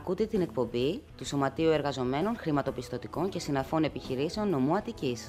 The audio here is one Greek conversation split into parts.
Ακούτε την εκπομπή του Σωματείου Εργαζομένων Χρηματοπιστωτικών και Συναφών Επιχειρήσεων Νομού Αττικής.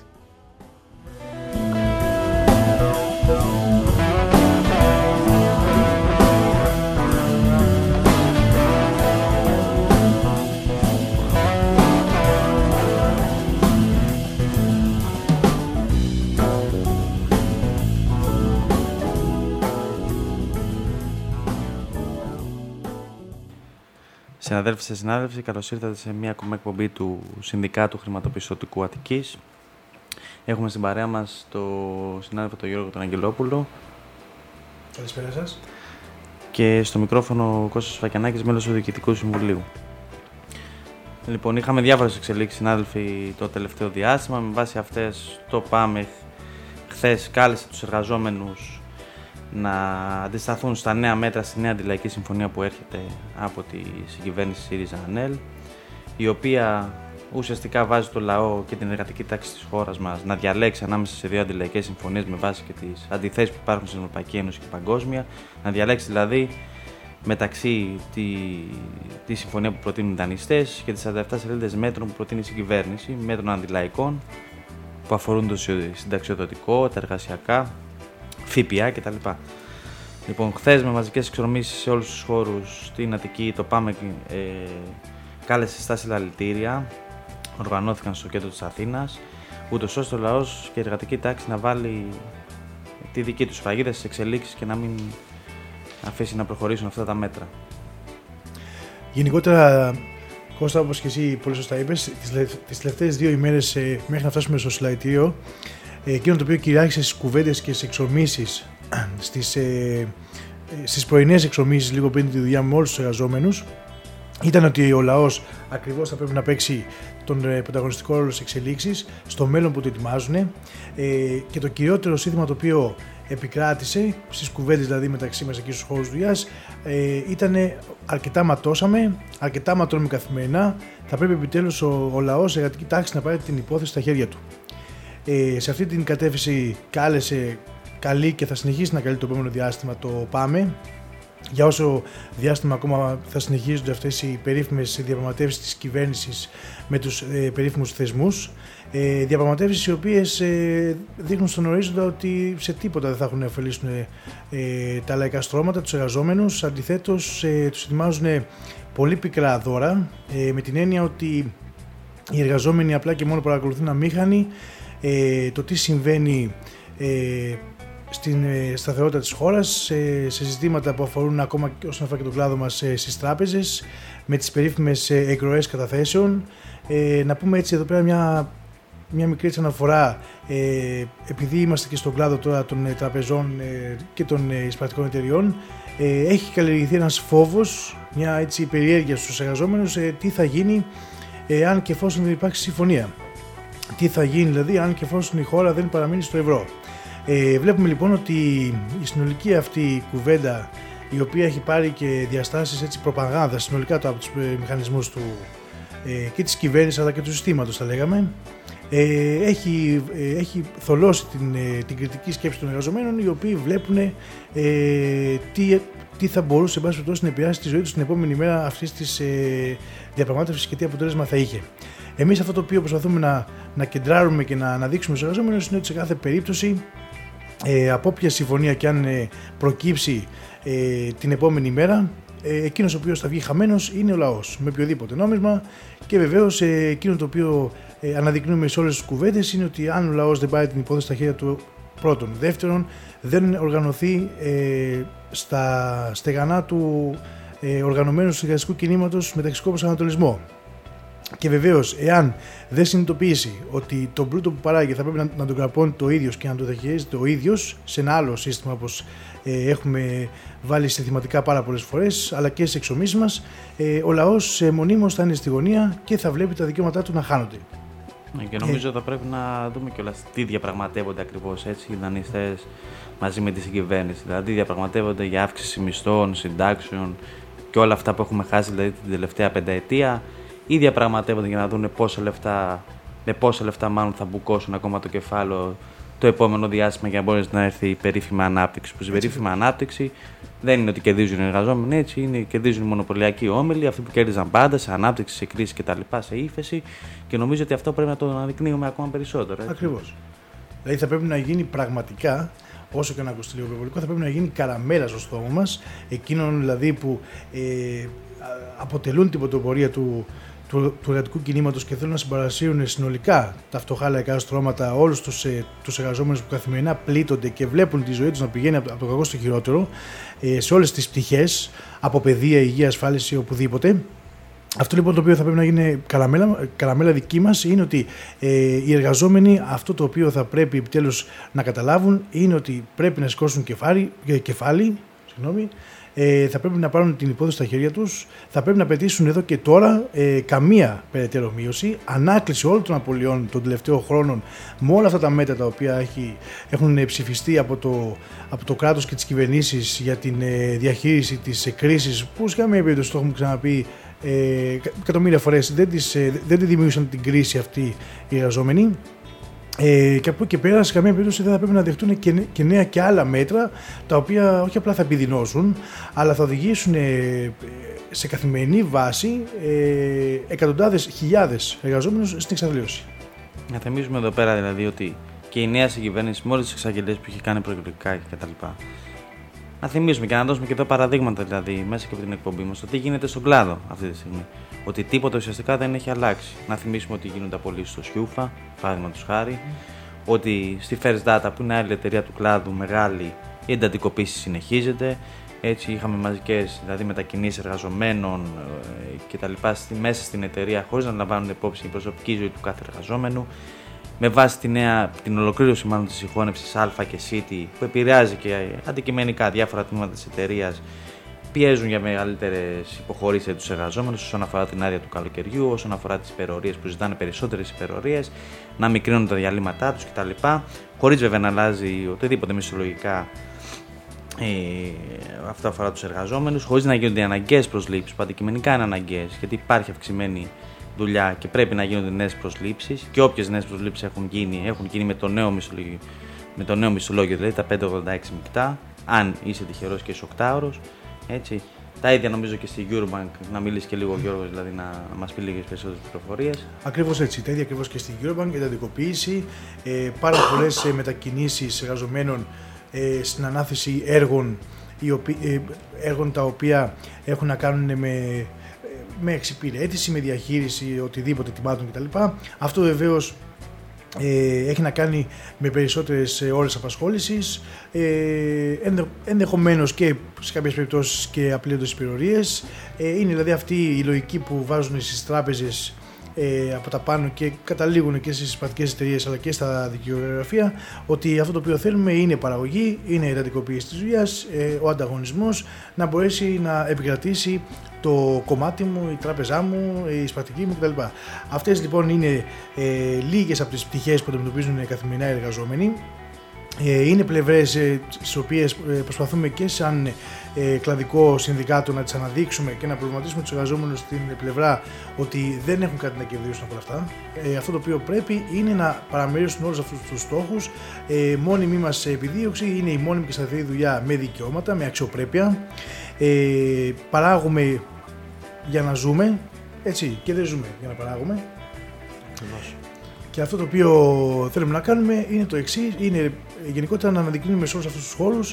Συναδέλφοι και συνάδελφοι, καλώς ήρθατε σε μια ακόμα εκπομπή του Συνδικάτου Χρηματοπιστωτικού Αττικής. Έχουμε στην παρέα μας τον συνάδελφο τον Γιώργο τον Αγγελόπουλο. Καλησπέρα σας. Και στο μικρόφωνο ο Κώστας Φακιανάκης, μέλος του Διοικητικού Συμβουλίου. Λοιπόν, είχαμε διάφορες εξελίξεις, συνάδελφοι, το τελευταίο διάστημα. Με βάση αυτές το ΠΑΜΕ χθες κάλεσε τους εργαζόμενους να αντισταθούν στα νέα μέτρα, στη νέα αντιλαϊκή συμφωνία που έρχεται από τη συγκυβέρνηση ΣΥΡΙΖΑ-ΑΝΕΛ, η οποία ουσιαστικά βάζει το λαό και την εργατική τάξη της χώρας μας να διαλέξει ανάμεσα σε δύο αντιλαϊκές συμφωνίες με βάση και τις αντιθέσεις που υπάρχουν στην Ευρωπαϊκή Ένωση και παγκόσμια, να διαλέξει δηλαδή μεταξύ τη συμφωνία που προτείνουν οι δανειστές και τις 47 σελίδες μέτρων που προτείνει η συγκυβέρνηση, μέτρων αντιλαϊκών που αφορούν το συνταξιοδοτικό, τα εργασιακά, ΦΠΑ κτλ. Λοιπόν, χθες με μαζικές εξορμήσεις σε όλους τους χώρους στην Αττική, το ΠΑΜΕ κάλεσε στα συλλαλητήρια, οργανώθηκαν στο κέντρο της Αθήνας, ούτως ώστε ο λαός και η εργατική τάξη να βάλει τη δική τους σφραγίδα στις εξελίξεις και να μην αφήσει να προχωρήσουν αυτά τα μέτρα. Γενικότερα, Κώστα, όπως και εσύ πολύ σωστά είπες, τις τελευταίες 2 ημέρες μέχρι να φτάσουμε στο συλλαλητήριο, εκείνο το οποίο κυριάρχησε στις κουβέντες και στις εξορμήσεις, στις πρωινές εξορμήσεις λίγο πριν τη δουλειά με όλους τους εργαζόμενους, ήταν ότι ο λαός ακριβώς θα πρέπει να παίξει τον πρωταγωνιστικό ρόλο στις εξελίξεις, στο μέλλον που το ετοιμάζουν, και το κυριότερο σύνθημα το οποίο επικράτησε στις κουβέντες δηλαδή μεταξύ μας εκεί στους χώρους δουλειάς ήταν αρκετά ματώσαμε, αρκετά ματώνουμε καθημερινά, θα πρέπει επιτέλους ο λαός, η εργατική τάξη να πάρει την υπόθεση στα χέρια του. Σε αυτή την κατεύθυνση καλεί και θα συνεχίσει να καλεί το επόμενο διάστημα το ΠΑΜΕ, για όσο διάστημα ακόμα θα συνεχίζονται αυτές οι περίφημες διαπραγματεύσεις της κυβέρνησης με τους περίφημους θεσμούς, διαπραγματεύσεις οι οποίες δείχνουν στον ορίζοντα ότι σε τίποτα δεν θα έχουν να ωφελήσουν τα λαϊκά στρώματα, τους εργαζόμενους. Αντιθέτως, τους ετοιμάζουν πολύ πικρά δώρα, με την έννοια ότι οι εργαζόμενοι απλά και μόνο παρακολουθούν αμήχανοι το τι συμβαίνει στην σταθερότητα της χώρας, σε ζητήματα που αφορούν ακόμα όσον αφορά και τον κλάδο μας στις τράπεζες, με τις περίφημες εκροές καταθέσεων. Να πούμε έτσι εδώ πέρα μια μικρή αναφορά, επειδή είμαστε και στον κλάδο τώρα των τραπεζών και των εισπρακτικών εταιριών, έχει καλλιεργηθεί ένας φόβος, μια έτσι περιέργεια στους εργαζόμενους, τι θα γίνει αν και εφόσον δεν υπάρξει συμφωνία. Τι θα γίνει δηλαδή αν και εφόσον η χώρα δεν παραμείνει στο ευρώ. Βλέπουμε λοιπόν ότι η συνολική αυτή κουβέντα, η οποία έχει πάρει και διαστάσεις έτσι προπαγάνδα συνολικά από τους μηχανισμούς του και της κυβέρνησης αλλά και του συστήματος θα λέγαμε, έχει θολώσει την κριτική σκέψη των εργαζομένων, οι οποίοι βλέπουν τι θα μπορούσε εν πάση περιπτώσει να επηρεάσει τη ζωή τους την επόμενη μέρα αυτής της διαπραγμάτευσης και τι αποτέλεσμα θα είχε. Εμείς αυτό το οποίο προσπαθούμε να κεντράρουμε και να αναδείξουμε στους εργαζόμενους είναι ότι σε κάθε περίπτωση, από όποια συμφωνία και αν προκύψει την επόμενη μέρα, εκείνος ο οποίος θα βγει χαμένος είναι ο λαός, με οποιοδήποτε νόμισμα, και βεβαίως εκείνο το οποίο αναδεικνύουμε σε όλες τις κουβέντες είναι ότι αν ο λαός δεν πάρει την υπόθεση στα χέρια του, πρώτον. Δεύτερον, δεν οργανωθεί στα στεγανά του οργανωμένου συνεργατικού κινήματος με ταξικό προσανατολισμό. Και βεβαίως, εάν δεν συνειδητοποιήσει ότι τον πλούτο που παράγει θα πρέπει να τον καρπώνει το ίδιος και να τον διαχειρίζεται ο ίδιος σε ένα άλλο σύστημα όπως έχουμε βάλει συνθηματικά πάρα πολλές φορές, αλλά και στις εξομίσεις μας, ο λαός μονίμως θα είναι στη γωνία και θα βλέπει τα δικαιώματά του να χάνονται. Και νομίζω θα πρέπει να δούμε κιόλας τι διαπραγματεύονται ακριβώς έτσι οι δανειστές μαζί με τη συγκυβέρνηση. Δηλαδή, διαπραγματεύονται για αύξηση μισθών, συντάξεων και όλα αυτά που έχουμε χάσει δηλαδή, την τελευταία πενταετία, ή διαπραγματεύονται για να δουν με πόσα λεφτά μάλλον θα μπουκώσουν ακόμα το κεφάλαιο το επόμενο διάστημα για να μπορέσει να έρθει η περίφημα ανάπτυξη. Που στην περίφημα ανάπτυξη δεν είναι ότι κερδίζουν οι εργαζόμενοι, έτσι, είναι κερδίζουν οι μονοπωλιακοί όμιλοι, αυτοί που κέρδιζαν πάντα σε ανάπτυξη, σε κρίση κτλ., σε ύφεση. Και νομίζω ότι αυτό πρέπει να το αναδεικνύουμε ακόμα περισσότερο. Ακριβώς. Δηλαδή θα πρέπει να γίνει πραγματικά, όσο και να ακουστεί λίγο υπερβολικό, θα πρέπει να γίνει καραμέλα στο στόμα μας, εκείνων δηλαδή που αποτελούν την πρωτοπορία του εργατικού κινήματος και θέλουν να συμπαρασύρουν συνολικά τα φτωχά λαϊκά στρώματα, όλους τους εργαζόμενους που καθημερινά πλήττονται και βλέπουν τη ζωή τους να πηγαίνει από το κακό στο χειρότερο, σε όλες τις πτυχές, από παιδεία, υγεία, ασφάλιση, οπουδήποτε. Αυτό λοιπόν το οποίο θα πρέπει να γίνει καραμέλα δική μας είναι ότι οι εργαζόμενοι αυτό το οποίο θα πρέπει επιτέλους να καταλάβουν είναι ότι πρέπει να σηκώσουν κεφάλι, θα πρέπει να πάρουν την υπόθεση στα χέρια τους, θα πρέπει να πετύσουν εδώ και τώρα καμία περαιτέρω μείωση, ανάκληση όλων των απολειών των τελευταίων χρόνων με όλα αυτά τα μέτρα τα οποία έχουν ψηφιστεί από το κράτος και τις κυβερνήσεις για την διαχείριση της κρίσης που σε καμία περίπτωση, το έχουμε ξαναπεί εκατομμύρια φορές, δεν τη δημιούργησαν την κρίση αυτή οι εργαζόμενοι. Και από εκεί και πέρα, σε καμία περίπτωση δεν θα πρέπει να δεχτούν και νέα και άλλα μέτρα, τα οποία όχι απλά θα επιδεινώσουν, αλλά θα οδηγήσουν σε καθημερινή βάση εκατοντάδες χιλιάδες εργαζόμενους στην εξαθλίωση. Να θυμίσουμε εδώ πέρα δηλαδή ότι και η νέα συγκυβέρνηση με όλες τις εξαγγελίες που έχει κάνει προεκλογικά κτλ. Να θυμίσουμε και να δώσουμε και εδώ παραδείγματα δηλαδή μέσα και από την εκπομπή μας, το τι γίνεται στον κλάδο αυτή τη στιγμή. Ότι τίποτα ουσιαστικά δεν έχει αλλάξει. Να θυμίσουμε ότι γίνονται απολύσεις στο Σιούφα, παραδείγματος χάρη, ότι στη First Data, που είναι άλλη εταιρεία του κλάδου μεγάλη, η εντατικοποίηση συνεχίζεται. Έτσι, είχαμε μαζικές δηλαδή μετακινήσεις εργαζομένων κτλ. Μέσα στην εταιρεία, χωρίς να λαμβάνουν υπόψη η προσωπική ζωή του κάθε εργαζόμενου. Με βάση την ολοκλήρωση μάλλον της συγχώνευσης Α και City, που επηρεάζει και αντικειμενικά διάφορα τμήματα της εταιρείας, πιέζουν για μεγαλύτερες υποχωρήσεις για τους εργαζόμενους όσον αφορά την άδεια του καλοκαιριού, όσον αφορά τις υπερορίες που ζητάνε περισσότερες υπερορίες, να μικρύνουν τα διαλύματά τους κτλ. Χωρίς βέβαια να αλλάζει οτιδήποτε μισθολογικά αυτό αφορά τους εργαζόμενους, χωρίς να γίνονται αναγκαίες προσλήψεις που αντικειμενικά είναι αναγκαίες, γιατί υπάρχει αυξημένη δουλειά και πρέπει να γίνονται νέες προσλήψεις και όποιες νέες προσλήψεις έχουν γίνει με το νέο μισθολόγιο, δηλαδή τα 586 μεικτά, αν είσαι τυχερός και είσαι 8ωρος, έτσι. Τα ίδια νομίζω και στη Eurobank, να μιλήσει και λίγο ο Γιώργος, δηλαδή να μας πει λίγες περισσότερες πληροφορίες. Ακριβώς έτσι, τα ίδια ακριβώς και στη Eurobank, εντατικοποίηση, πάρα πολλές μετακινήσεις εργαζομένων στην ανάθεση έργων τα οποία έχουν να κάνουν με εξυπηρέτηση, με διαχείριση οτιδήποτε τιμάτων κτλ. Αυτό βεβαίως έχει να κάνει με περισσότερες ώρες απασχόλησης, ενδεχομένως και σε κάποιες περιπτώσεις και απλήρωτες υπερορίες. Είναι δηλαδή αυτή η λογική που βάζουν στις τράπεζες από τα πάνω και καταλήγουν και στις πατικές εταιρείες αλλά και στα δικαιογραφία, ότι αυτό το οποίο θέλουμε είναι παραγωγή, είναι η εντατικοποίηση της δουλειάς, ο ανταγωνισμός, να μπορέσει να επικρατήσει το κομμάτι μου, η τράπεζά μου, η σπατική μου κτλ. Αυτές λοιπόν είναι λίγες από τις πτυχές που αντιμετωπίζουν καθημερινά οι εργαζόμενοι. Είναι πλευρές στις οποίες προσπαθούμε και σαν κλαδικό συνδικάτο να τις αναδείξουμε και να προβληματίσουμε τους εργαζόμενους στην πλευρά ότι δεν έχουν κάτι να κερδίσουν από αυτά. Αυτό το οποίο πρέπει είναι να παραμερίσουν όλους αυτούς τους στόχους. Μόνιμη μας επιδίωξη είναι η μόνιμη και σταθερή δουλειά με δικαιώματα, με αξιοπρέπεια. Παράγουμε για να ζούμε, έτσι, και δεν ζούμε για να παράγουμε. Και αυτό το οποίο θέλουμε να κάνουμε είναι το εξής, είναι γενικότερα να αναδεικνύουμε σε όλους αυτούς τους χώρους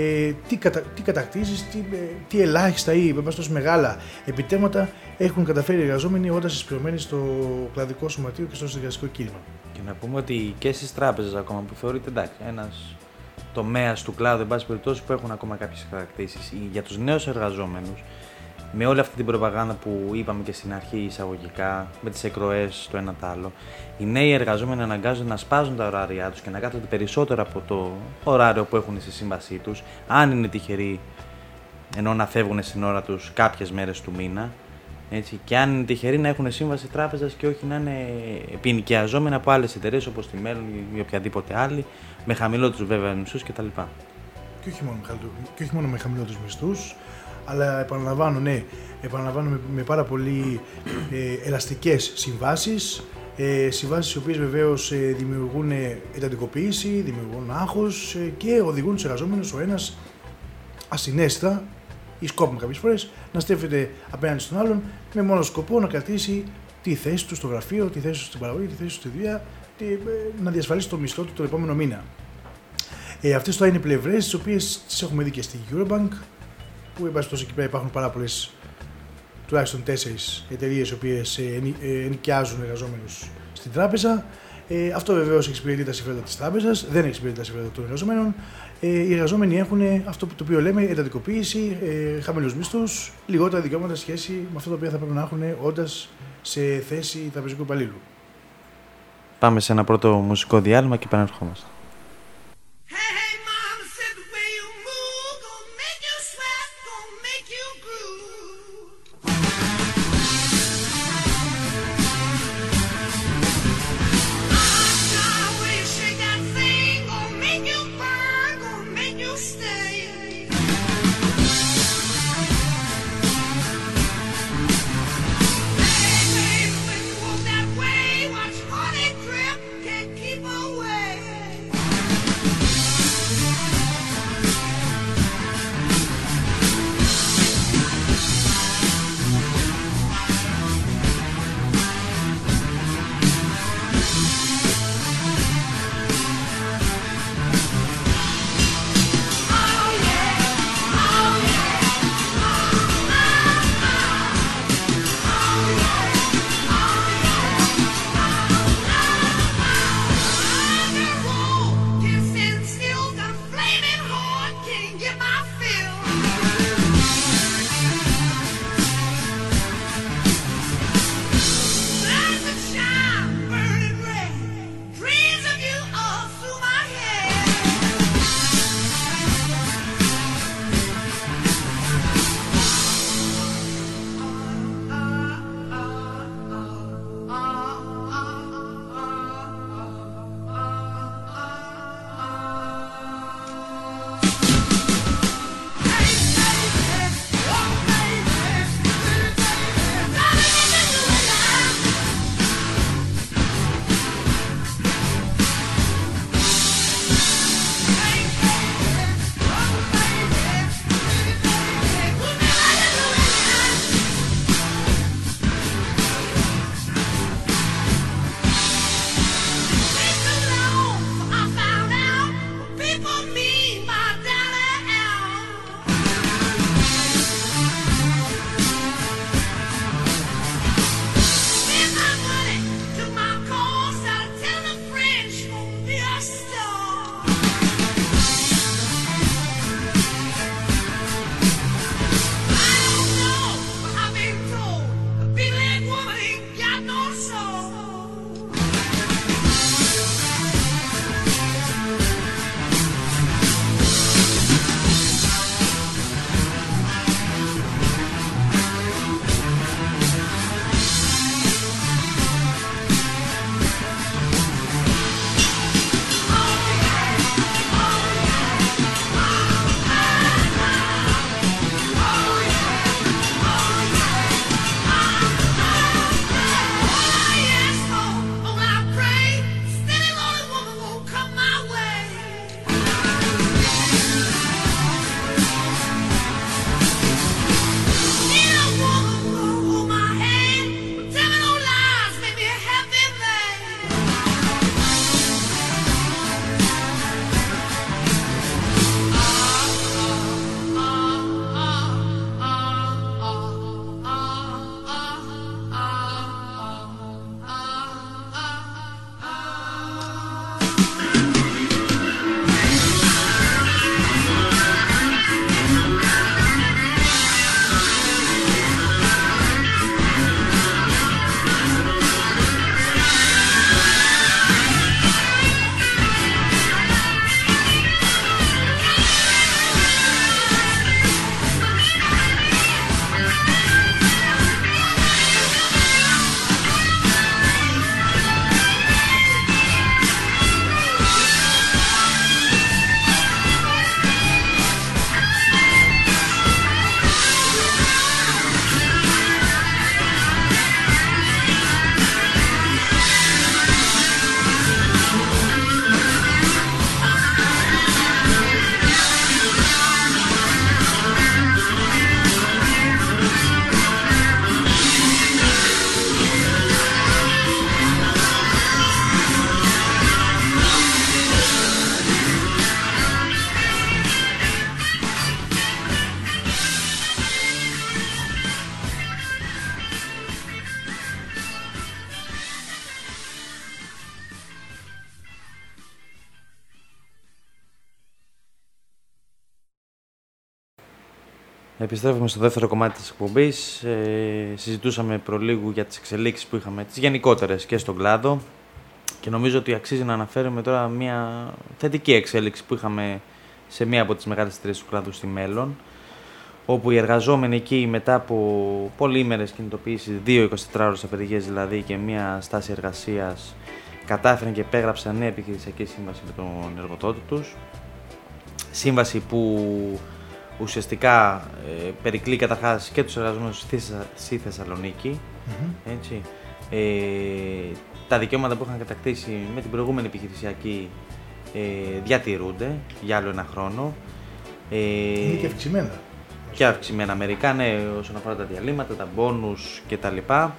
τι κατακτήσεις, τι ελάχιστα ή μεγάλα επιτεύγματα έχουν καταφέρει οι εργαζόμενοι όταν συσπηρωμένοι στο κλαδικό σωματείο και στο συνδικαλιστικό κίνημα. Και να πούμε ότι και στις τράπεζες ακόμα που θεωρείται εντάξει, ένας τομέας του κλάδου, εν πάση περιπτώσει, που έχουν ακόμα κάποιες κατακτήσεις, για τους νέους εργαζόμενους, με όλη αυτή την προπαγάνδα που είπαμε και στην αρχή εισαγωγικά, με τις εκροές το ένα το άλλο, οι νέοι εργαζόμενοι αναγκάζονται να σπάζουν τα ωράρια τους και να κάθονται περισσότερο από το ωράριο που έχουν στη σύμβασή τους, αν είναι τυχεροί, ενώ να φεύγουν στην ώρα τους κάποιες μέρες του μήνα, έτσι, και αν είναι τυχεροί να έχουν σύμβαση τράπεζας και όχι να είναι επινοικιαζόμενοι από άλλες εταιρείες όπως τη Μέλλον ή οποιαδήποτε άλλη, με χαμηλότερους βέβαια μισθούς κτλ. Και όχι μόνο με χαμηλότερους μισθούς, αλλά επαναλαμβάνω με πάρα πολύ ελαστικές συμβάσεις, Συμβάσεις οι οποίες βεβαίως δημιουργούν εντατικοποίηση, δημιουργούν άγχος και οδηγούν τους εργαζόμενους ο ένας ασυναίσθητα ή σκόπιμα κάποιες φορές να στέφεται απέναντι στον άλλον με μόνο σκοπό να κρατήσει τη θέση του στο γραφείο, τη θέση του στην παραγωγή, τη θέση του στη δουλειά, να διασφαλίσει το μισθό του τον επόμενο μήνα. Αυτές τώρα είναι πλευρές τις οποίες τις έχουμε δει και στη Eurobank, που εκεί πέρα υπάρχουν πάρα πολλές, τουλάχιστον 4 εταιρείες οι οποίες ενοικιάζουν εργαζόμενους στην τράπεζα. Αυτό βεβαίως εξυπηρετεί τα συμφέροντα της τράπεζας, δεν εξυπηρετεί τα συμφέροντα των εργαζομένων. Οι εργαζόμενοι έχουν αυτό το οποίο λέμε εντατικοποίηση, χαμηλούς μισθούς, λιγότερα δικαιώματα σε σχέση με αυτό το οποίο θα πρέπει να έχουν όντας σε θέση τραπεζικού υπαλλήλου. Πάμε σε ένα πρώτο μουσικό διάλειμμα και επανερχόμαστε. Keep away. Επιστρέφουμε στο δεύτερο κομμάτι της εκπομπής. Συζητούσαμε προλίγου για τις εξελίξεις που είχαμε, τις γενικότερες και στον κλάδο. Και νομίζω ότι αξίζει να αναφέρουμε τώρα μια θετική εξέλιξη που είχαμε σε μία από τις μεγάλες εταιρείες του κλάδου στη Μέλλον, όπου οι εργαζόμενοι εκεί μετά από πολύήμερες κινητοποιήσεις, 2 24ωρες απεργίες δηλαδή και μία στάση εργασίας, κατάφεραν και επέγραψαν νέα επιχειρησιακή σύμβαση με τον εργοδότη τους. Σύμβαση που ουσιαστικά περικλεί καταρχάς και τους εργαζόμενους στη Θεσσαλονίκη. Έτσι. Τα δικαιώματα που είχαν κατακτήσει με την προηγούμενη επιχειρησιακή διατηρούνται για άλλο ένα χρόνο. Είναι και αυξημένα. Και αυξημένα μερικά, ναι, όσον αφορά τα διαλύματα, τα μπόνους κτλ.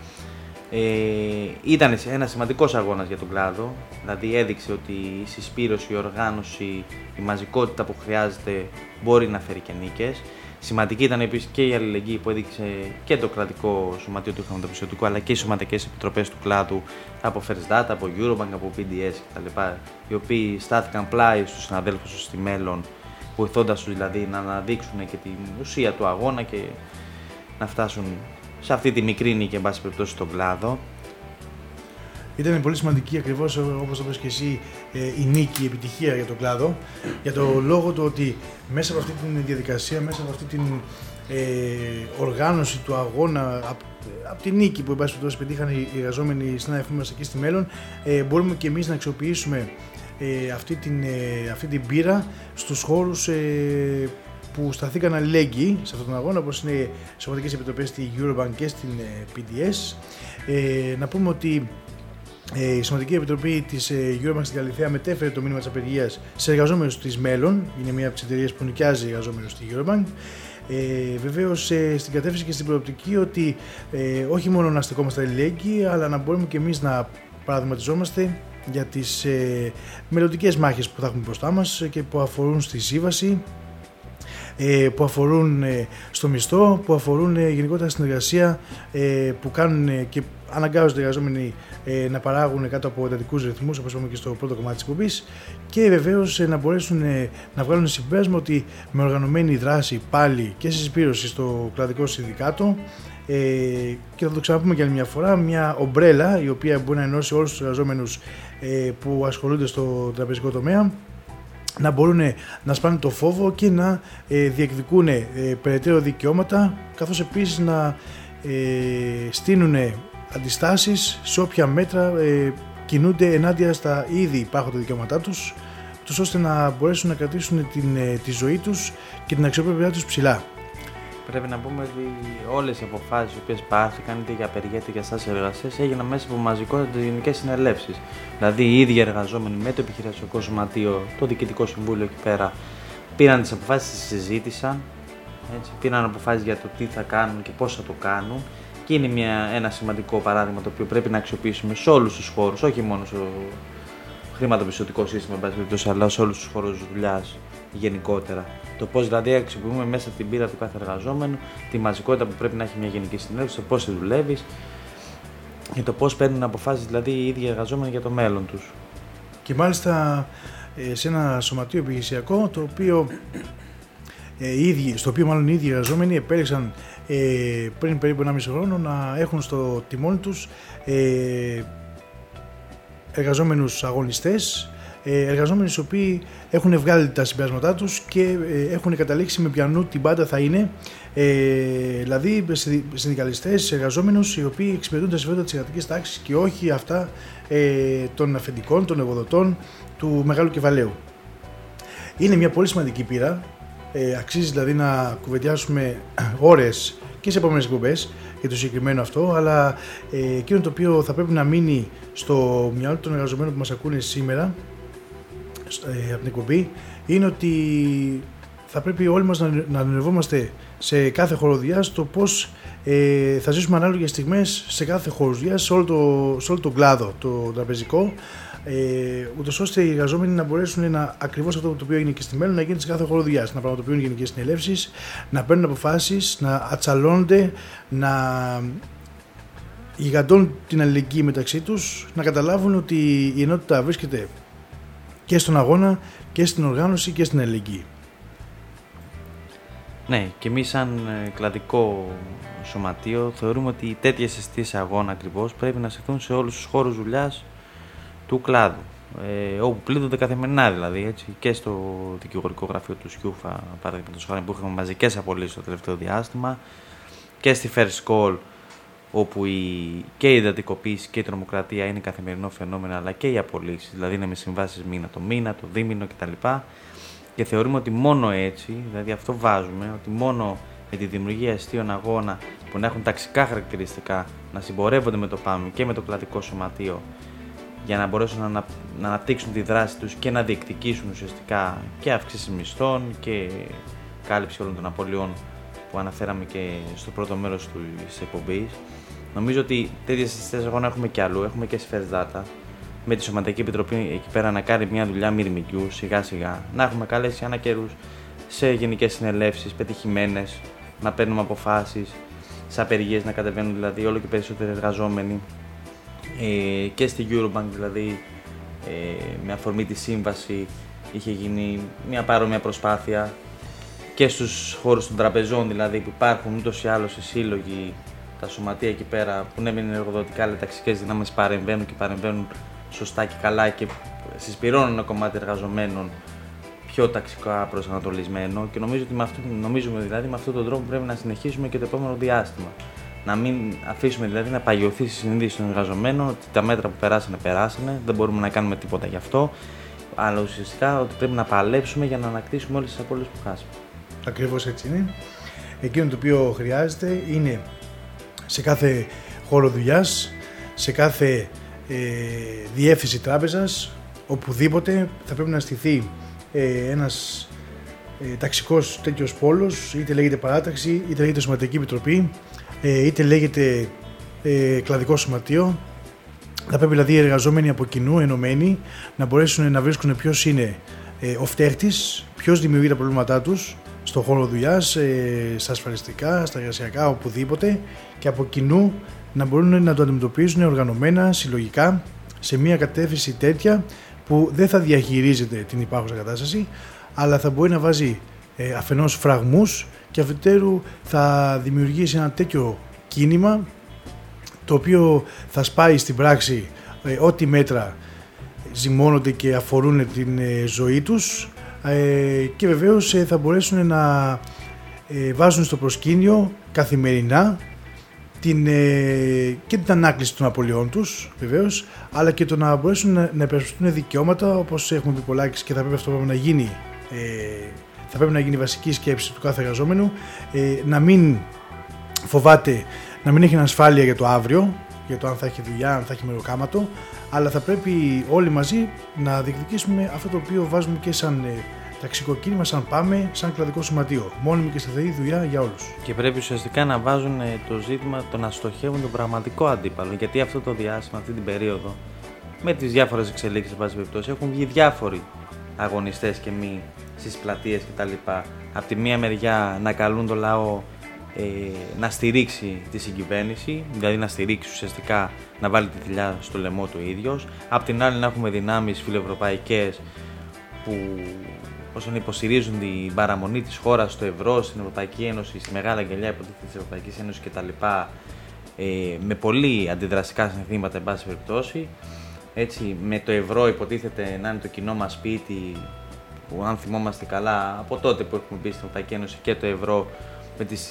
Ήταν ένα σημαντικός αγώνας για τον κλάδο, δηλαδή έδειξε ότι η συσπήρωση, η οργάνωση, η μαζικότητα που χρειάζεται μπορεί να φέρει και νίκες. Σημαντική ήταν επίσης και η αλληλεγγύη που έδειξε και το κρατικό σωματείο του χρηματοπιστωτικού, αλλά και οι σωματικές επιτροπές του κλάδου από First Data, από Eurobank, από PDS κτλ. Οι οποίοι στάθηκαν πλάι στους συναδέλφους τους στη Μέλλον, βοηθώντας τους δηλαδή να αναδείξουν και την ουσία του αγώνα και να φτάσουν σε αυτή τη μικρή νίκη, εν πάση περιπτώσει, στον κλάδο. Ήταν πολύ σημαντική, ακριβώς όπως το πες και εσύ, η νίκη, η επιτυχία για τον κλάδο, για το λόγο του ότι μέσα από αυτή τη διαδικασία, μέσα από αυτή την οργάνωση του αγώνα, από τη νίκη που εν πάση περιπτώσει πετύχαν οι εργαζόμενοι συνάδελφοί μας εκεί στη Μέλλον, μπορούμε και εμείς να αξιοποιήσουμε αυτή την πείρα στους χώρους που σταθήκαν αλληλέγγυοι σε αυτόν τον αγώνα, όπως είναι οι σωματικές επιτροπές στη Eurobank και στην PDS. Να πούμε ότι η Σωματική Επιτροπή της Eurobank στην Καλιθέα μετέφερε το μήνυμα της απεργίας σε εργαζόμενους της Μέλλον. Είναι μια από τις εταιρείες που νοικιάζει εργαζόμενους στη Eurobank. Βεβαίως στην κατεύθυνση και στην προοπτική ότι όχι μόνο να στεκόμαστε αλληλέγγυοι, αλλά να μπορούμε και εμείς να παραδειγματιζόμαστε για τις μελλοντικές μάχες που θα έχουμε μπροστά μας και που αφορούν στη σύμβαση, που αφορούν στο μισθό, που αφορούν γενικότερα στην εργασία, που κάνουν και αναγκάζονται οι εργαζόμενοι να παράγουν κάτω από εντατικούς ρυθμούς, όπως είπαμε και στο πρώτο κομμάτι της εκπομπής, και βεβαίως να μπορέσουν να βγάλουν συμπέρασμα ότι με οργανωμένη δράση πάλι και συσπήρωση στο κλαδικό συνδικάτο, και θα το ξαναπούμε και άλλη μια φορά, μια ομπρέλα η οποία μπορεί να ενώσει όλους τους εργαζόμενους που ασχολούνται στο τραπεζικό τομέα, να μπορούν να σπάνε το φόβο και να διεκδικούν περαιτέρω δικαιώματα, καθώς επίσης να στείνουν αντιστάσεις σε όποια μέτρα κινούνται ενάντια στα ήδη υπάρχοντα δικαιώματά τους, ώστε να μπορέσουν να κρατήσουν τη ζωή τους και την αξιοπρέπειά τους ψηλά. Πρέπει να πούμε ότι όλες οι αποφάσεις οι οποίες πάρθηκαν, είτε για απεργία είτε για στάση εργασίας, έγιναν μέσα από μαζικότατες γενικές συνελεύσεις. Δηλαδή, οι ίδιοι εργαζόμενοι με το επιχειρησιακό σωματείο, το διοικητικό συμβούλιο εκεί πέρα, πήραν τις αποφάσεις, τις συζήτησαν, έτσι, πήραν αποφάσεις για το τι θα κάνουν και πώς θα το κάνουν. Και είναι ένα σημαντικό παράδειγμα το οποίο πρέπει να αξιοποιήσουμε σε όλους τους χώρους, όχι μόνο στο χρηματοπιστωτικό σύστημα, αλλά σε όλους τους χώρους δουλειάς γενικότερα. Το πώς δηλαδή αξιοποιούμε μέσα από την πείρα του κάθε εργαζόμενου, τη μαζικότητα που πρέπει να έχει μια γενική συνέλευση, το πώς δουλεύεις και το πώς παίρνουν αποφάσεις δηλαδή οι ίδιοι εργαζόμενοι για το μέλλον τους. Και μάλιστα σε ένα σωματείο επιχειρησιακό, στο οποίο μάλλον οι ίδιοι εργαζόμενοι επέλεξαν πριν περίπου 1,5 χρόνο να έχουν στο τιμόνι τους εργαζόμενους αγωνιστές, εργαζόμενοι οι οποίοι έχουν βγάλει τα συμπεράσματά τους και έχουν καταλήξει με ποιανού την πάντα θα είναι, δηλαδή συνδικαλιστές, εργαζόμενους οι οποίοι εξυπηρετούν τα συμφέροντα της εργατικής τάξης και όχι αυτά των αφεντικών, των εργοδοτών του μεγάλου κεφαλαίου. Είναι μια πολύ σημαντική πείρα, αξίζει δηλαδή να κουβεντιάσουμε ώρες και σε επόμενες εκπομπές για το συγκεκριμένο αυτό, αλλά εκείνο το οποίο θα πρέπει να μείνει στο μυαλό των εργαζομένων που μας ακούνε σήμερα από την εκπομπή είναι ότι θα πρέπει όλοι μας να ανεβόμαστε σε κάθε χώρο δουλειάς το πώς θα ζήσουμε ανάλογες στιγμές σε κάθε χώρο δουλειάς, σε όλο τον κλάδο, το τραπεζικό, ούτως ώστε οι εργαζόμενοι να μπορέσουν ακριβώς αυτό το οποίο έγινε και στη Μέλλον να γίνει σε κάθε χώρο δουλειάς, να πραγματοποιούν γενικές συνελεύσεις, να παίρνουν αποφάσεις, να ατσαλώνονται, να γιγαντώνουν την αλληλεγγύη μεταξύ τους, να καταλάβουν ότι η ενότητα βρίσκεται και στον αγώνα και στην οργάνωση και στην αλληλεγγύη. Ναι, και εμείς σαν κλαδικό σωματείο θεωρούμε ότι τέτοιες αισθήσεις αγώνα ακριβώς πρέπει να σεχθούν σε όλους τους χώρους δουλειάς του κλάδου. Όπου πλήττονται καθημερινά δηλαδή, έτσι, και στο δικηγορικό γραφείο του Σιούφα, παραδείγματος χάρη, που είχαμε μαζικές απολύσεις το τελευταίο διάστημα, και στη First Call, όπου και η εντατικοποίηση και η τρομοκρατία είναι καθημερινό φαινόμενο, αλλά και οι απολύσεις, δηλαδή είναι με συμβάσεις μήνα το μήνα, το δίμηνο κτλ. Και θεωρούμε ότι μόνο έτσι, δηλαδή αυτό βάζουμε, ότι μόνο με τη δημιουργία εστίων αγώνα που να έχουν ταξικά χαρακτηριστικά, να συμπορεύονται με το ΠΑΜ και με το κλαδικό σωματείο, για να μπορέσουν να αναπτύξουν τη δράση τους και να διεκδικήσουν ουσιαστικά και αύξηση μισθών και κάλυψη όλων των απολειών που αναφέραμε και στο πρώτο μέρος της εκπομπής. Νομίζω ότι τέτοιες αισθήσεις αγώνα έχουμε και αλλού, έχουμε και στη First Data, με τη Σωματική Επιτροπή εκεί πέρα να κάνει μια δουλειά μυρμηγκιού σιγά σιγά, να έχουμε καλέσει ανά καιρούς σε γενικές συνελεύσεις πετυχημένες, να παίρνουμε αποφάσεις, σε απεργίες να κατεβαίνουν δηλαδή όλο και περισσότεροι εργαζόμενοι, και στη Eurobank δηλαδή, με αφορμή τη σύμβαση είχε γίνει μια παρόμοια προσπάθεια, και στους χώρους των τραπεζών δηλαδή, που υπάρχουν ούτως ή άλλως οι σύλλογοι, τα σωματεία εκεί πέρα που ναι μεν είναι εργοδοτικά, αλλά ταξικές δυνάμεις παρεμβαίνουν και παρεμβαίνουν σωστά και καλά και συσπηρώνουν ένα κομμάτι εργαζομένων πιο ταξικά προσανατολισμένο, και νομίζουμε δηλαδή με αυτόν τον τρόπο πρέπει να συνεχίσουμε και το επόμενο διάστημα. Να μην αφήσουμε δηλαδή να παγιωθεί στη συνείδηση των εργαζομένων ότι τα μέτρα που περάσανε, δεν μπορούμε να κάνουμε τίποτα γι' αυτό, αλλά ουσιαστικά ότι πρέπει να παλέψουμε για να ανακτήσουμε όλες τις απώλειες που χάσαμε. Ακριβώς έτσι είναι. Εκείνο το οποίο χρειάζεται είναι σε κάθε χώρο δουλειάς, σε κάθε διεύθυνση τράπεζας, οπουδήποτε θα πρέπει να στηθεί ένας ταξικός τέτοιος πόλος, είτε λέγεται παράταξη, είτε λέγεται Σωματική Επιτροπή, είτε λέγεται κλαδικό σωματείο. Θα πρέπει δηλαδή οι εργαζόμενοι από κοινού, ενωμένοι, να μπορέσουν να βρίσκουν ποιος είναι ο φταίχτης, ποιος δημιουργεί τα προβλήματά τους στον χώρο δουλειάς, στα ασφαλιστικά, στα εργασιακά, οπουδήποτε, και από κοινού να μπορούν να το αντιμετωπίζουν οργανωμένα, συλλογικά, σε μια κατεύθυνση τέτοια που δεν θα διαχειρίζεται την υπάρχουσα κατάσταση, αλλά θα μπορεί να βάζει αφενός φραγμούς και αφετέρου θα δημιουργήσει ένα τέτοιο κίνημα το οποίο θα σπάει στην πράξη ό,τι μέτρα ζυμώνονται και αφορούν την ζωή τους, και βεβαίως θα μπορέσουν να βάζουν στο προσκήνιο καθημερινά και την ανάκληση των απολειών τους βεβαίως, αλλά και το να μπορέσουν να υπερασπιστούν δικαιώματα, όπως έχουμε πει πολλάκις, και θα πρέπει αυτό να γίνει, θα πρέπει να γίνει βασική σκέψη του κάθε εργαζόμενου, να μην φοβάται, να μην έχει ασφάλεια για το αύριο, για το αν θα έχει δουλειά, αν θα έχει μεροκάματο, αλλά θα πρέπει όλοι μαζί να διεκδικήσουμε αυτό το οποίο βάζουμε και σαν ταξικό κίνημα, σαν ΠΑΜΕ, σαν κλαδικό σωματείο. Μόνιμη και σταθερή δουλειά για όλους. Και πρέπει ουσιαστικά να βάζουν το ζήτημα το να στοχεύουν τον πραγματικό αντίπαλο. Γιατί αυτό το διάστημα, αυτή την περίοδο, με τις διάφορες εξελίξεις, εν πάση περιπτώσει, έχουν βγει διάφοροι αγωνιστές και μη στις πλατείες κτλ. Από τη μία μεριά να καλούν το λαό να στηρίξει τη συγκυβέρνηση, δηλαδή να στηρίξει ουσιαστικά, να βάλει τη δουλειά στο λαιμό του ίδιος. Απ' την άλλη να έχουμε δυνάμεις φιλοευρωπαϊκές που υποστηρίζουν την παραμονή της χώρας στο ευρώ, στην Ευρωπαϊκή Ένωση, στη μεγάλη αγγελιά υποτίθεται της Ευρωπαϊκής Ένωσης κτλ. Με πολύ αντιδραστικά συνθήματα, εν πάση περιπτώσει. Έτσι, με το ευρώ υποτίθεται να είναι το κοινό μας σπίτι, που αν θυμόμαστε καλά από τότε που έχουμε μπει στην Ευρωπαϊκή Ένωση, και το ευρώ με την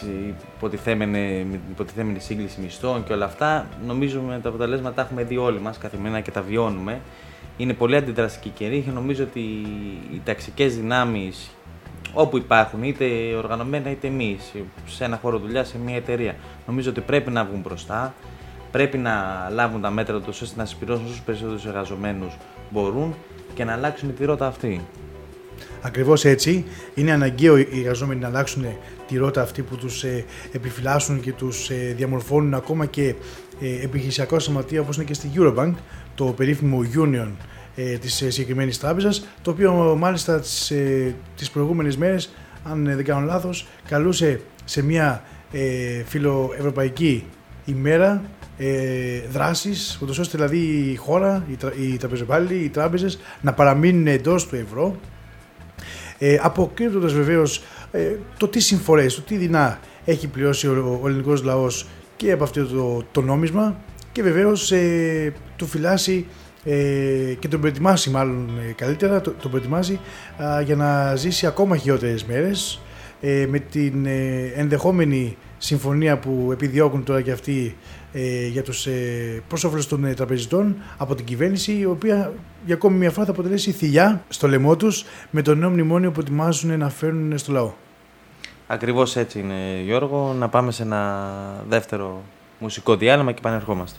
υποτιθέμενη σύγκληση μισθών και όλα αυτά, νομίζουμε τα αποτελέσματα έχουμε δει όλοι μας καθημερινά και τα βιώνουμε. Είναι πολύ αντιδραστική καιρή και νομίζω ότι οι ταξικές δυνάμεις όπου υπάρχουν, είτε οργανωμένα είτε εμείς, σε ένα χώρο δουλειά, σε μια εταιρεία, νομίζω ότι πρέπει να βγουν μπροστά, πρέπει να λάβουν τα μέτρα τους ώστε να συσπηρώσουν όσους περισσότερους εργαζομένους μπορούν και να αλλάξουν τη ρότα αυτή. Ακριβώς έτσι. Είναι αναγκαίο οι εργαζόμενοι να αλλάξουν τη ρότα αυτή που τους επιφυλάσσουν και τους διαμορφώνουν ακόμα και επιχειρησιακά σωματεία, όπως είναι και στη Eurobank, το περίφημο Union της συγκεκριμένης τράπεζας, το οποίο μάλιστα τις προηγούμενες μέρες, αν δεν κάνω λάθος, καλούσε σε μια φιλοευρωπαϊκή ημέρα δράσεις, ούτως ώστε δηλαδή η χώρα, οι τραπεζοπάλληλοι, οι τράπεζες να παραμείνουν εντός του ευρώ. αποκρύπτοντας βεβαίως το τι συμφορές, το τι δεινά έχει πληρώσει ο ελληνικός λαός και από αυτό το νόμισμα και βεβαίως του φυλάσει και τον προετοιμάσει μάλλον καλύτερα, τον προετοιμάσει για να ζήσει ακόμα χειρότερες μέρες με την ενδεχόμενη συμφωνία που επιδιώκουν τώρα και αυτοί για τους προς όφελος των τραπεζιτών από την κυβέρνηση, η οποία για ακόμη μια φορά θα αποτελέσει θηλιά στο λαιμό τους με το νέο μνημόνιο που ετοιμάζουν να φέρουν στο λαό. Ακριβώς έτσι είναι, Γιώργο. Να πάμε σε ένα δεύτερο μουσικό διάλειμμα και επανερχόμαστε.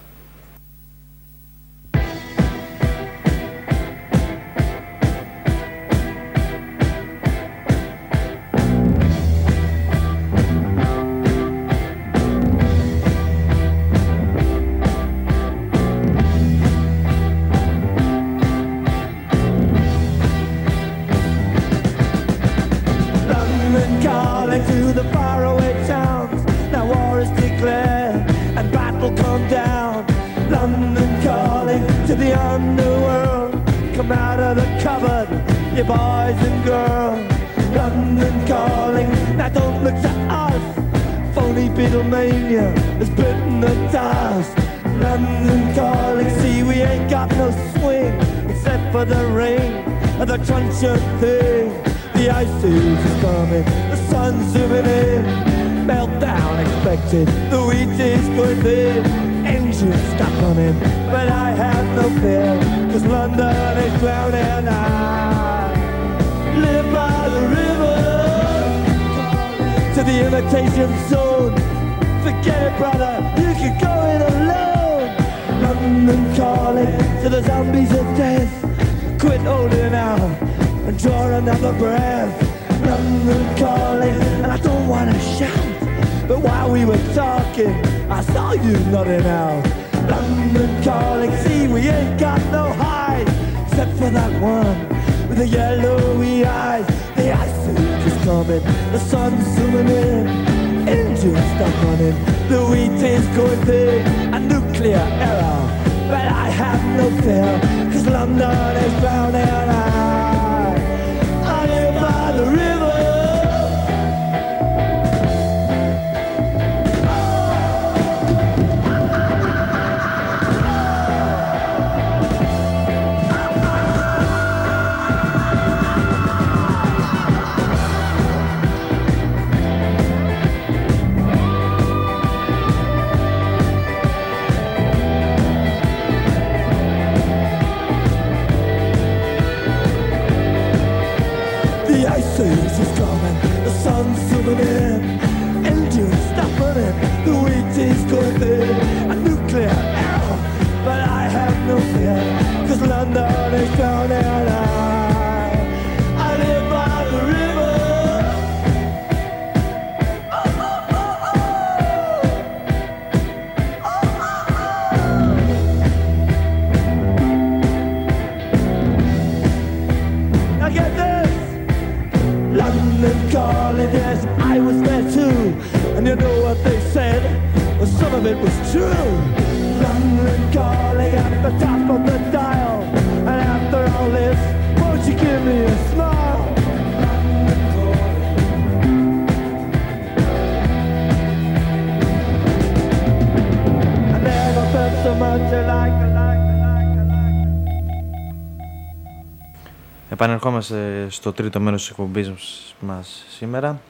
Επανερχόμαστε στο τρίτο μέρος της εκπομπής μας σήμερα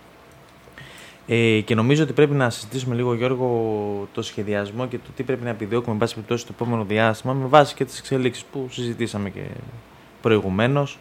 και νομίζω ότι πρέπει να συζητήσουμε λίγο, Γιώργο, το σχεδιασμό και το τι πρέπει να επιδιώκουμε, με βάση περιπτώσει, το επόμενο διάστημα, με βάση και τις εξελίξεις που συζητήσαμε και προηγουμένως.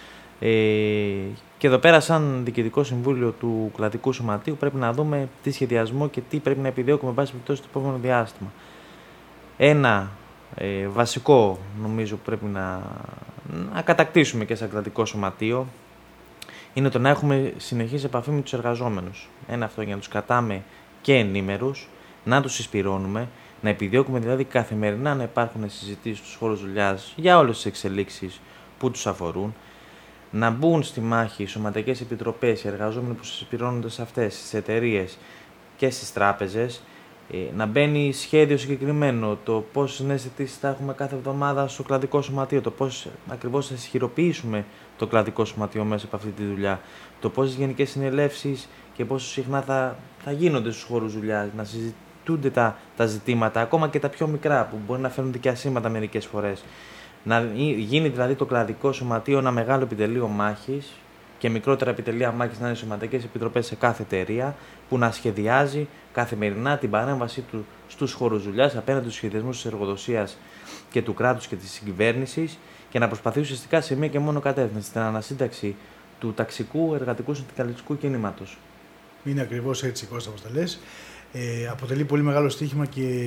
Και εδώ πέρα, σαν Διοικητικό Συμβούλιο του Κρατικού Σωματείου, πρέπει να δούμε τι σχεδιασμό και τι πρέπει να επιδιώκουμε, με βάση περιπτώσει, το επόμενο διάστημα. Ένα βασικό, νομίζω, που πρέπει να κατακτήσουμε και σαν Κρατικό Σωματείο είναι το να έχουμε συνεχής επαφή με τους εργαζόμενους. Ένα αυτό, για να τους κρατάμε και ενήμερους, να τους συσπηρώνουμε, να επιδιώκουμε δηλαδή καθημερινά να υπάρχουν συζητήσεις στους χώρους δουλειάς για όλες τις εξελίξεις που τους αφορούν, να μπουν στη μάχη οι σωματικές επιτροπές, οι εργαζόμενοι που συσπηρώνονται σε αυτές, στις εταιρείες και στις τράπεζες, Να μπαίνει σχέδιο συγκεκριμένο, το πόσες νέες αιτήσεις θα έχουμε κάθε εβδομάδα στο κλαδικό σωματείο, το πώς ακριβώς θα ισχυροποιήσουμε το κλαδικό σωματείο μέσα από αυτή τη δουλειά, το πόσες γενικές συνελεύσεις και πόσο συχνά θα γίνονται στους χώρους δουλειάς, να συζητούνται τα ζητήματα, ακόμα και τα πιο μικρά που μπορεί να φέρουν δικαιασύματα μερικές φορές. Να γίνει δηλαδή το κλαδικό σωματείο ένα μεγάλο επιτελείο μάχης και μικρότερα επιτελεία μάχης να είναι σωματικές επιτροπές σε κάθε εταιρεία που να σχεδιάζει καθημερινά την παρέμβασή του στους χώρους δουλειάς απέναντι στους σχεδιασμούς της εργοδοσίας και του κράτους και της συγκυβέρνησης και να προσπαθεί ουσιαστικά σε μία και μόνο κατεύθυνση την ανασύνταξη του ταξικού εργατικού συνδικαλιστικού κινήματος. Είναι ακριβώς έτσι, Κώστα, όπως τα λες. Αποτελεί πολύ μεγάλο στοίχημα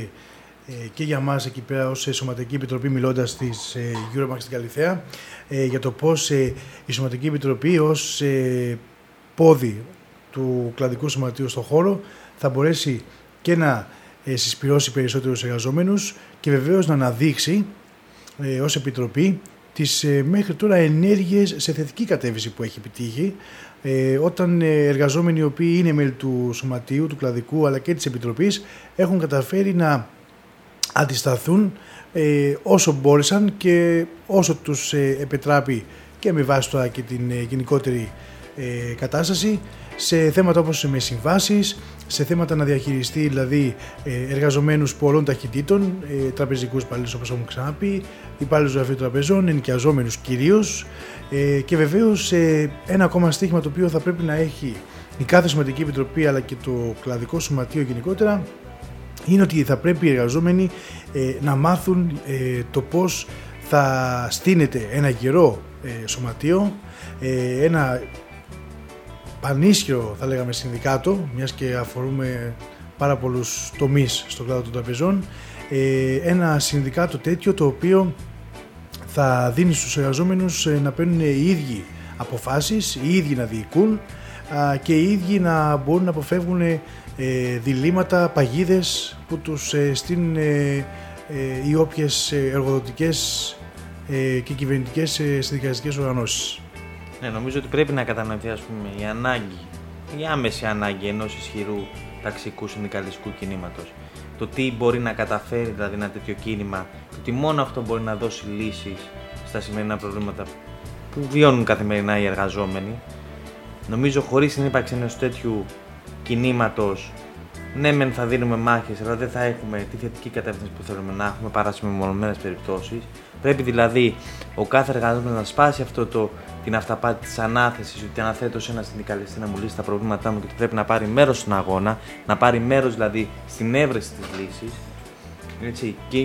και για μας εκεί πέρα ως Σωματική Επιτροπή, μιλώντας της Euromax στην Καλιθέα, για το πώς η Σωματική Επιτροπή ως πόδι του κλαδικού σωματείου στον χώρο θα μπορέσει και να συσπυρώσει περισσότερους εργαζόμενους και βεβαίως να αναδείξει ως Επιτροπή τις μέχρι τώρα ενέργειες σε θετική κατεύθυνση που έχει επιτύχει, όταν εργαζόμενοι οι οποίοι είναι μέλη του σωματείου, του κλαδικού αλλά και της Επιτροπής έχουν καταφέρει να αντισταθούν όσο μπόρεσαν και όσο τους επιτράπει και με βάση τώρα και την γενικότερη κατάσταση σε θέματα όπως με συμβάσεις, σε θέματα να διαχειριστεί δηλαδή εργαζομένους πολλών ταχυτήτων, τραπεζικούς υπαλλήλους όπως έχουμε ξαναπεί, υπάλληλους γραφείου τραπεζών, ενοικιαζόμενους κυρίως, και βεβαίως ένα ακόμα στίχημα το οποίο θα πρέπει να έχει η κάθε Σωματική Επιτροπή αλλά και το κλαδικό σωματείο γενικότερα είναι ότι θα πρέπει οι εργαζόμενοι να μάθουν το πώς θα στείνεται ένα γερό σωματείο, ένα πανίσχυρο θα λέγαμε συνδικάτο, μιας και αφορούμε πάρα πολλούς τομείς στον κλάδο των τραπεζών, ένα συνδικάτο τέτοιο το οποίο θα δίνει στους εργαζόμενους να παίρνουν οι ίδιοι αποφάσεις, οι ίδιοι να διοικούν και οι ίδιοι να μπορούν να αποφεύγουν διλήμματα, παγίδες που τους στείλουν οι όποιες εργοδοτικές και κυβερνητικές συνδικαλιστικές οργανώσεις. Ναι, νομίζω ότι πρέπει να κατανοηθεί η ανάγκη, η άμεση ανάγκη ενός ισχυρού ταξικού συνδικαλιστικού κινήματος. Το τι μπορεί να καταφέρει δηλαδή ένα τέτοιο κίνημα, το ότι μόνο αυτό μπορεί να δώσει λύσεις στα σημερινά προβλήματα που βιώνουν καθημερινά οι εργαζόμενοι. Νομίζω χωρίς την ύπαρξη ενός τέτοιου κινήματος, ναι, μεν θα δίνουμε μάχες, αλλά δεν θα έχουμε τη θετική κατεύθυνση που θέλουμε να έχουμε παρά σε μεμονωμένες περιπτώσεις. Πρέπει δηλαδή ο κάθε εργαζόμενος να σπάσει την αυταπάτη της ανάθεσης, ότι αναθέτω σε ένα συνδικαλιστή να μου λύσει τα προβλήματά μου και ότι πρέπει να πάρει μέρος στον αγώνα, να πάρει μέρος δηλαδή στην έβρεση της λύσης. Έτσι. Και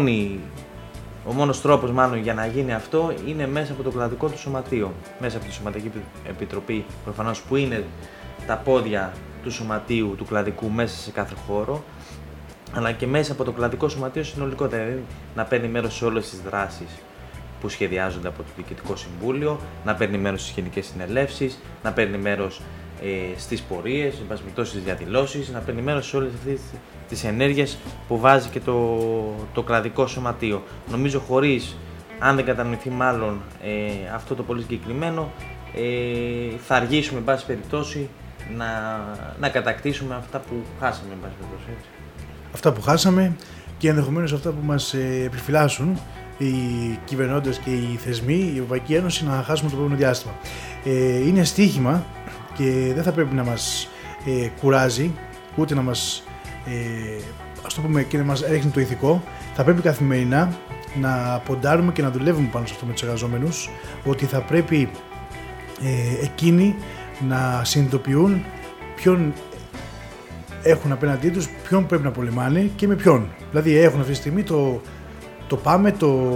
ο μόνος τρόπος μάλλον για να γίνει αυτό είναι μέσα από το κλαδικό του σωματείο, μέσα από τη Σωματική Επιτροπή προφανώς που είναι τα πόδια του σωματείου, του κλαδικού μέσα σε κάθε χώρο, αλλά και μέσα από το κλαδικό σωματείο συνολικότερα, δηλαδή να παίρνει μέρος σε όλες τις δράσεις που σχεδιάζονται από το Διοικητικό Συμβούλιο, να παίρνει μέρος στις γενικές συνελεύσεις, να παίρνει μέρος στις πορείες, εν πάση περιπτώσει στις διαδηλώσεις, να παίρνει μέρος σε όλες αυτές τις ενέργειες που βάζει και το κλαδικό σωματείο. Νομίζω χωρίς, αν δεν κατανοηθεί μάλλον αυτό το πολύ συγκεκριμένο, θα αργήσουμε εν πάση περιπτώσει να κατακτήσουμε αυτά που χάσαμε εν πάση περιπτώσει. Αυτά που χάσαμε και ενδεχομένως αυτά που μας επιφυλάσσουν οι κυβερνώντες και οι θεσμοί, η Ευρωπαϊκή Ένωση, να χάσουμε το επόμενο διάστημα. Είναι στοίχημα και δεν θα πρέπει να μας κουράζει, ούτε να μας, ας το πούμε, και να μας ρίχνει το ηθικό. Θα πρέπει καθημερινά να ποντάρουμε και να δουλεύουμε πάνω σε αυτό με τους εργαζόμενους, ότι θα πρέπει εκείνοι να συνειδητοποιούν ποιον έχουν απέναντί τους, ποιον πρέπει να πολεμάνε και με ποιον. Δηλαδή έχουν αυτή τη στιγμή το ΠΑΜΕ,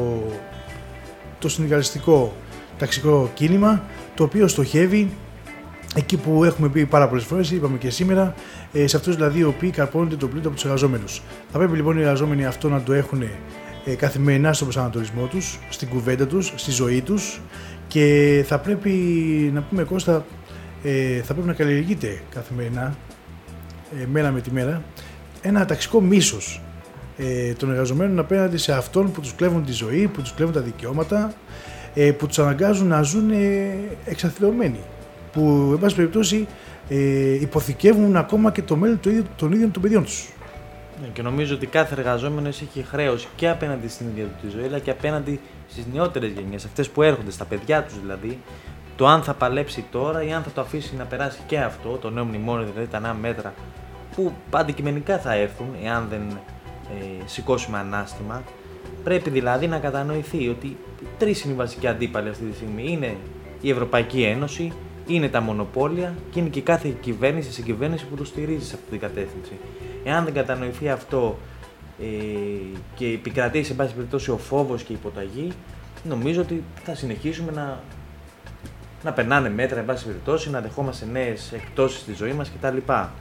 το συνδικαλιστικό ταξικό κίνημα, το οποίο στοχεύει εκεί που έχουμε πει πάρα πολλές φορές, είπαμε και σήμερα, σε αυτούς δηλαδή οι οποίοι καρπώνονται το πλούτο από τους εργαζόμενους. Θα πρέπει λοιπόν οι εργαζόμενοι αυτό να το έχουν καθημερινά στον προσανατολισμό τους, στην κουβέντα τους, στη ζωή τους, και θα πρέπει να πούμε, Κώστα, θα πρέπει να καλλιεργείται καθημερινά, μέρα με τη μέρα, ένα ταξικό μίσος των εργαζομένων απέναντι σε αυτόν που τους κλέβουν τη ζωή, που τους κλέβουν τα δικαιώματα, που τους αναγκάζουν να ζουν εξαθλιωμένοι, που εν πάση περιπτώσει υποθηκεύουν ακόμα και το μέλλον των ίδιων των παιδιών τους. Και νομίζω ότι κάθε εργαζόμενος έχει χρέος και απέναντι στην ίδια του τη ζωή, αλλά και απέναντι στις νεότερες γενιές, αυτές που έρχονται, στα παιδιά τους δηλαδή, το αν θα παλέψει τώρα ή αν θα το αφήσει να περάσει και αυτό, το νέο μνημόνιο, δηλαδή τα νέα μέτρα, που αντικειμενικά θα έρθουν, εάν δεν σηκώσουμε ανάστημα. Πρέπει δηλαδή να κατανοηθεί ότι τρεις είναι οι βασικοί αντίπαλοι αυτή τη στιγμή. Είναι η Ευρωπαϊκή Ένωση, είναι τα μονοπόλια και είναι και κάθε κυβέρνηση, συγκυβέρνηση που το στηρίζει σε αυτή την κατεύθυνση. Εάν δεν κατανοηθεί αυτό και επικρατεί σε πάση περιπτώσει ο φόβος και η υποταγή, νομίζω ότι θα συνεχίσουμε να περνάνε μέτρα, εν πάση περιπτώσει, να δεχόμαστε νέες εκπτώσεις στη ζωή μας κτλ.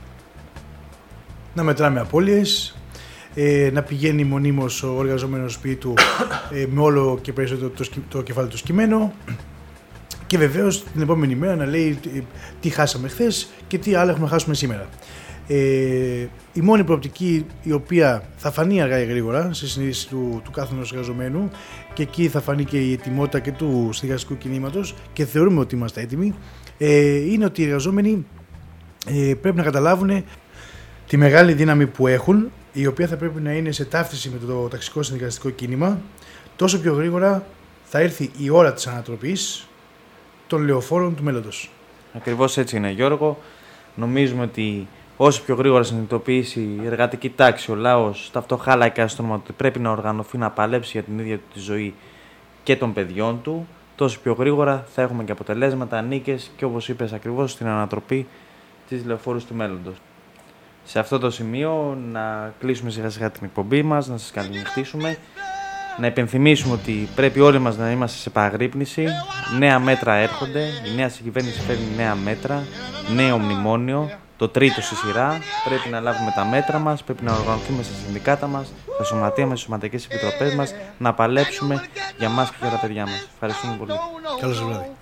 Να μετράμε απώλειες, να πηγαίνει μονίμως ο εργαζόμενος σπίτι του με όλο και περισσότερο το κεφάλι του σκυμμένο και βεβαίως την επόμενη μέρα να λέει τι χάσαμε χθες και τι άλλα έχουμε χάσουμε σήμερα. Η μόνη προοπτική η οποία θα φανεί αργά ή γρήγορα στη συνείδηση του κάθε ενός εργαζομένου, και εκεί θα φανεί και η ετοιμότητα και του συνδικαλιστικού κινήματος και θεωρούμε ότι είμαστε έτοιμοι, είναι ότι οι εργαζόμενοι πρέπει να καταλάβουν τη μεγάλη δύναμη που έχουν, η οποία θα πρέπει να είναι σε ταύτιση με το ταξικό συνδικαλιστικό κίνημα. Τόσο πιο γρήγορα θα έρθει η ώρα της ανατροπής των λεωφόρων του μέλλοντος. Ακριβώς έτσι είναι, Γιώργο. Νομίζουμε ότι όσο πιο γρήγορα συνειδητοποιήσει η εργατική τάξη, ο λαός, τα φτωχά λαϊκά στρώματα, ότι πρέπει να οργανωθεί, να παλέψει για την ίδια του τη ζωή και των παιδιών του, τόσο πιο γρήγορα θα έχουμε και αποτελέσματα, νίκες και, όπως είπες ακριβώς, στην ανατροπή της λεωφόρου του μέλλοντος. Σε αυτό το σημείο να κλείσουμε σιγά σιγά την εκπομπή μας, να σας καληνυχτήσουμε, να υπενθυμίσουμε ότι πρέπει όλοι μας να είμαστε σε επαγρύπνηση. Νέα μέτρα έρχονται, η νέα συγκυβέρνηση φέρνει νέα μέτρα, νέο μνημόνιο, το τρίτο στη σειρά. Πρέπει να λάβουμε τα μέτρα μας, πρέπει να οργανωθούμε στα συνδικάτα μας, στα σωματεία μας, στις σωματικές επιτροπές μας, να παλέψουμε για μας και για τα παιδιά μας. Ευχαριστούμε πολύ. Καλό σας βράδυ.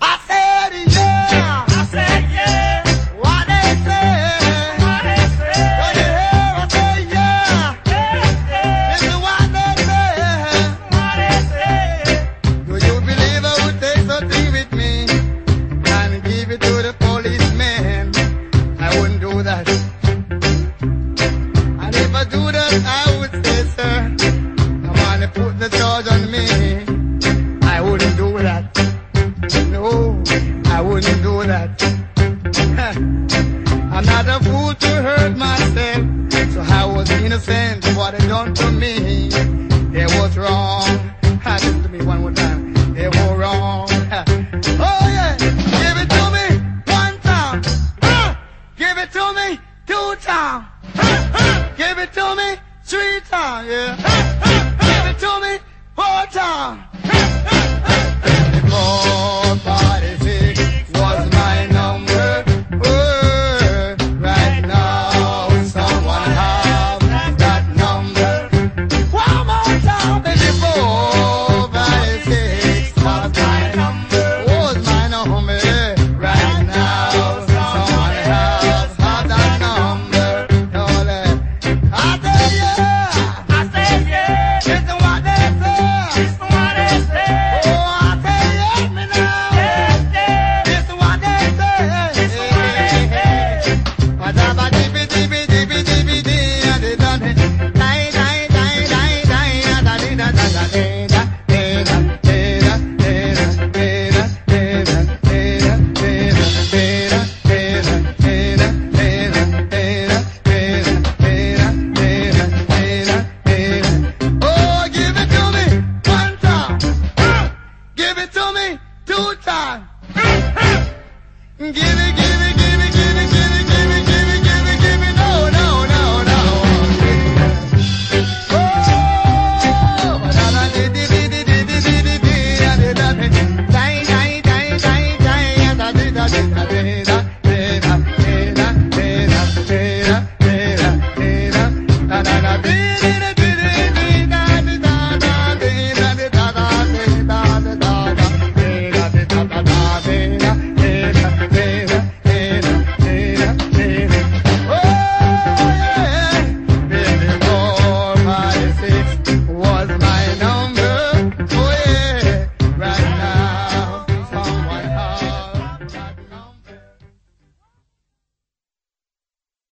I'm not a fool to hurt myself, so I was innocent of what they done to me. It was wrong. Listen to me one more time. It was wrong. Oh yeah, give it to me one time. Give it to me two times. Give it to me three times. Yeah. Give it to me four times. 446 was my number. Right now, someone have that number. One more time, baby. 456 was my number. Was my number. Right now, someone have that number. I say yeah. I say yeah. Listen what they say. Listen what they say. Oh, I say yeah, me now. Yeah, yeah. Listen what they say. Listen what they say. Madaba dibi dibi dibi dibi di adi da di dai dai dai dai dai da di da da da di da di da di da di da di da di da di da di da Oh, give it to me one time. Give it to me two times. Give it